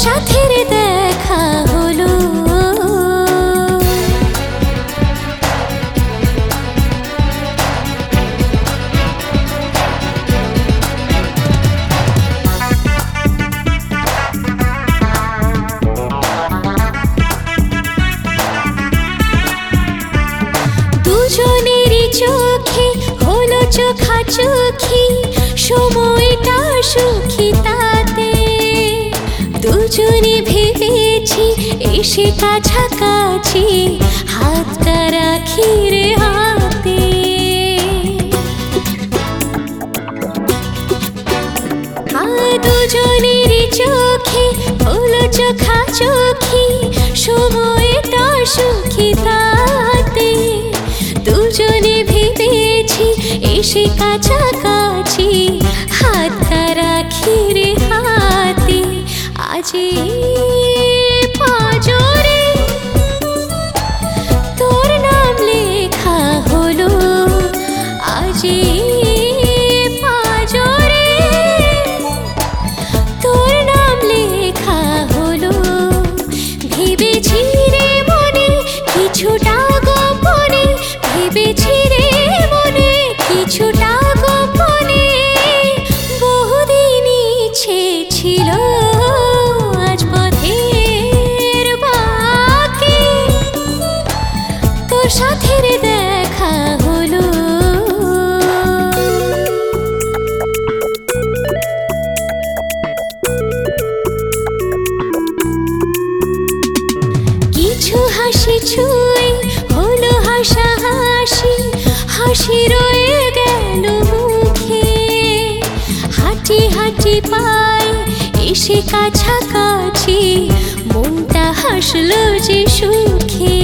সাথের দেখা হলো। দুজনেরই চোখে হলো চোখাচোখি, সময়টা সুখী তাতে। দুজনে ভেবেছি এসে কাছাকাছি, হাতটা রাখি রে হাতে। দুজনেরই চোখে হলো চোখাচোখি, সময়টা সুখী তাতে। দুজনে ভেবেছি এসে কাছাকাছি, হাতটা রাখি রে হাতে। আজ পাঁজরে তোর নাম লেখা হলো, আজ পাঁজরে তোর নাম লেখা হলো। ভেবেছি রে মনে কিছুটা গোপনে, ভেবেছি রে মনে কিছুটা গোপনে, বহুদিন ইচ্ছে ছিল আজ পথের বাঁকে তোর সাথের দেখা হলো। কিছু হাসি ছুঁয়ে হলো হাসাহাসি, হাসি রয়ে গেল মুখে। হাঁটি হাঁটি পাই এসে কাছাকাছি, মনটা হাসলো যে সুখে।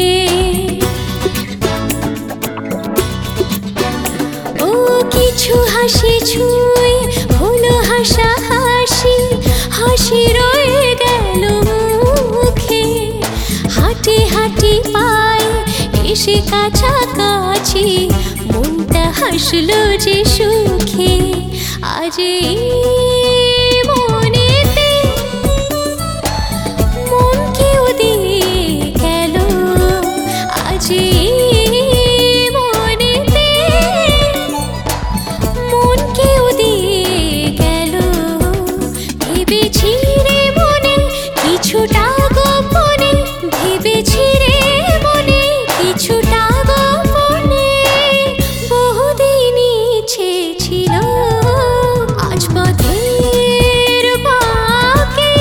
ও কিছু হাসি ছুঁয়ে হলো হাসাহাসি, হাসি রয়ে গেল মুখে। হাঁটি হাঁটি পাই এসে কাছাকাছি, মনটা হাসলো যে সুখে। আজ মনেতে মন কেউ দিয়ে গেল, আজ মনেতে মন কেউ দিয়ে গেল। ভেবেছি রে মনে কিছুটা গোপনে, ভেবেছি রে মনে কিছুটা গোপনে, বহুদিন ইচ্ছে ছিল আজ পথের বাঁকে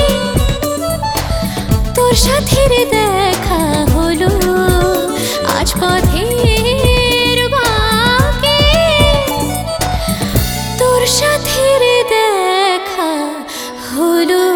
তোর সাথের দেখা হলো। আজ পথের বাঁকে তোর সাথের দেখা হলো।